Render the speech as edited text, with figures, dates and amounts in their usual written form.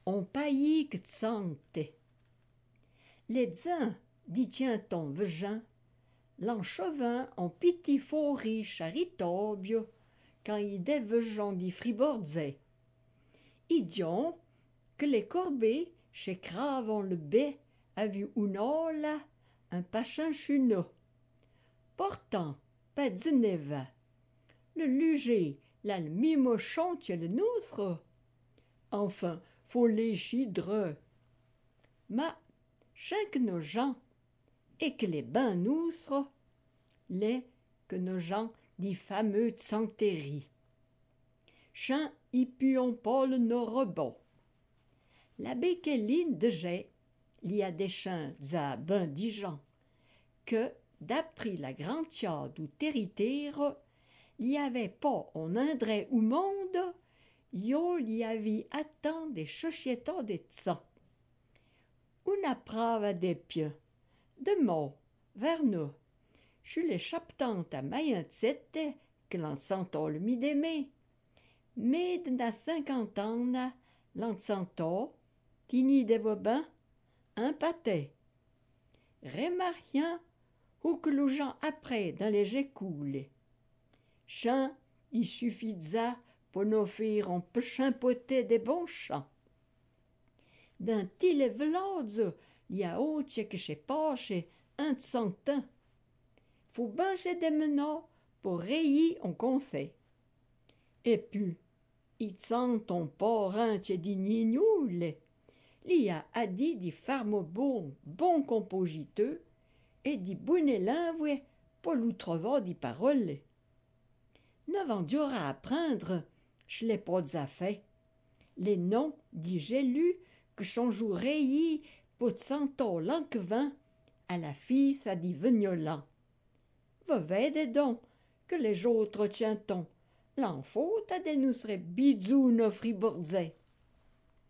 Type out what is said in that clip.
on paillit que sante. Les uns, dit tient-on vegin, l'enchevin en piti fori charitobio, quand il dévegeant dit fribordzé. Idion, que les corbets, chez cravant le bé, a vu unola, un pachin chuno. Pourtant, pas de neva. Le luger, là le mimochon, tu le nôtre. Enfin, faut les chidre. Ma, chaque nos gens, et que les bains noutres, les que nos gens dit fameux santéries. Chien y puons pas le nos rebond. La béqueline de jet, il y a des chiens à ben dijon, que, d'après la grande tiade ou territoire, il y avait pas en indrait ou monde, yo y avait atteint des sociétés de sang. Una prava des pieux, de mots, vers nous, je les chaptantes à maillantzette, que l'on s'entend le mi-démé. Mais de la 50 ans, l'on s'entend, tini de vos bains, un pâté. Remarquien, ou que les gens après dans les écoules. Chant, il suffisa pour nous faire un peu chimpoter des bons chants. Dans tous les villages, il y a autre que chez Pache un centin. Faut banger des menants pour rayer en conseil. Et puis, ils sentent ton parrain chez des nignoules. Il y a dit des farmes bon compositeurs et des bonnes langues pour l'outre-voir des paroles. Ne vendura à apprendre, je l'ai pas fait. Les noms, dit j'ai lu, que son jour rayé pour cento l'enquevin, à la fille ça dit vignolant. Veuve donc, que les autres tiens-on, l'en faut à des nous serait bidou nos fribourdzais.